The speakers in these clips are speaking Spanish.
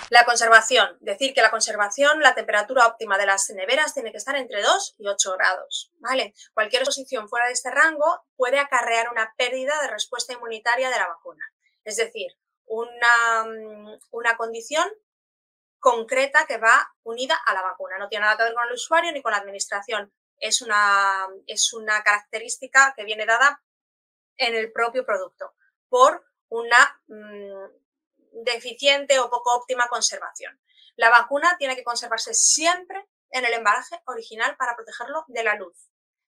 La conservación, decir que la conservación, la temperatura óptima de las neveras tiene que estar entre 2 y 8 grados, ¿vale? Cualquier exposición fuera de este rango puede acarrear una pérdida de respuesta inmunitaria de la vacuna. Es decir, una condición concreta que va unida a la vacuna. No tiene nada que ver con el usuario ni con la administración. Es una característica que viene dada en el propio producto por una deficiente o poco óptima conservación. La vacuna tiene que conservarse siempre en el embalaje original para protegerlo de la luz.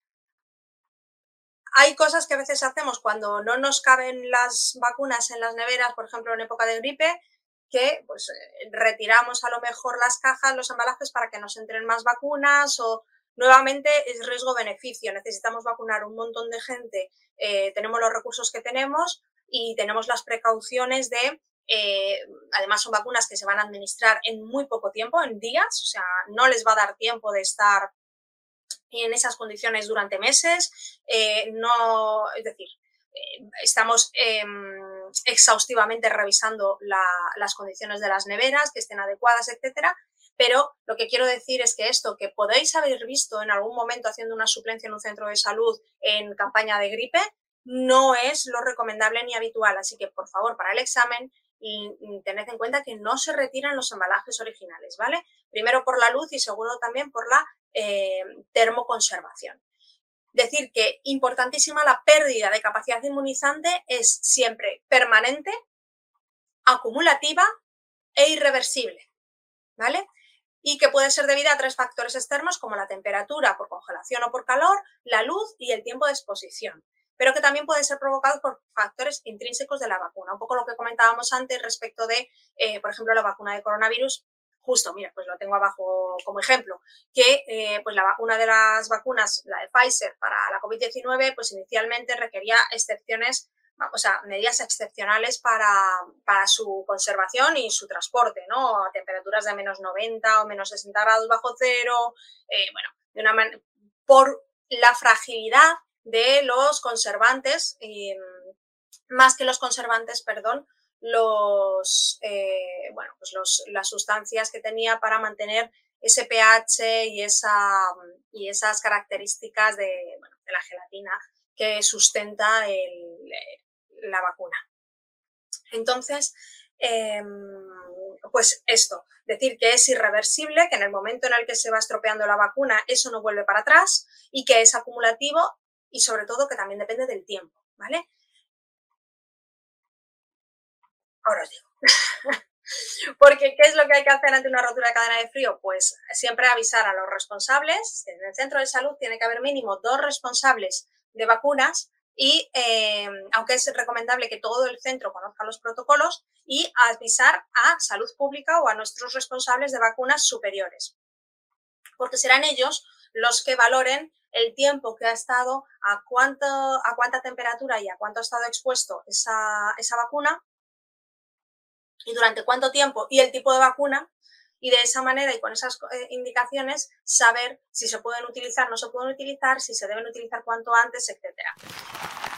Hay cosas que a veces hacemos cuando no nos caben las vacunas en las neveras, por ejemplo, en época de gripe, que pues retiramos a lo mejor las cajas, los embalajes para que nos entren más vacunas o nuevamente es riesgo-beneficio. Necesitamos vacunar un montón de gente, tenemos los recursos que tenemos y tenemos las precauciones de, además son vacunas que se van a administrar en muy poco tiempo, en días, o sea, no les va a dar tiempo de estar en esas condiciones durante meses, no, es decir, estamos exhaustivamente revisando las condiciones de las neveras, que estén adecuadas, etcétera, pero lo que quiero decir es que esto que podéis haber visto en algún momento haciendo una suplencia en un centro de salud en campaña de gripe, no es lo recomendable ni habitual, así que por favor para el examen tened en cuenta que no se retiran los embalajes originales, ¿vale? Primero por la luz y segundo también por la termoconservación. Decir que importantísima, la pérdida de capacidad inmunizante es siempre permanente, acumulativa e irreversible, ¿vale? Y que puede ser debida a 3 factores externos como la temperatura por congelación o por calor, la luz y el tiempo de exposición, pero que también puede ser provocado por factores intrínsecos de la vacuna, un poco lo que comentábamos antes respecto de, por ejemplo, la vacuna de coronavirus. Justo, mira, pues lo tengo abajo como ejemplo, que pues una de las vacunas, la de Pfizer para la COVID-19, pues inicialmente requería excepciones, o sea, medidas excepcionales para su conservación y su transporte, ¿no? A temperaturas de menos 90 o menos 60 grados bajo cero, bueno, por la fragilidad de los conservantes, más que los conservantes, perdón, las sustancias que tenía para mantener ese pH y esas características de la gelatina que sustenta la vacuna. Entonces, pues esto, decir que es irreversible, que en el momento en el que se va estropeando la vacuna eso no vuelve para atrás y que es acumulativo y sobre todo que también depende del tiempo, ¿vale? Ahora os digo. Porque, ¿qué es lo que hay que hacer ante una rotura de cadena de frío? Pues siempre avisar a los responsables. En el centro de salud tiene que haber mínimo 2 responsables de vacunas y, aunque es recomendable que todo el centro conozca los protocolos, y avisar a salud pública o a nuestros responsables de vacunas superiores. Porque serán ellos los que valoren el tiempo que ha estado, a cuánta temperatura y a cuánto ha estado expuesto esa vacuna, y durante cuánto tiempo y el tipo de vacuna, y de esa manera y con esas indicaciones saber si se pueden utilizar, no se pueden utilizar, si se deben utilizar cuanto antes, etcétera.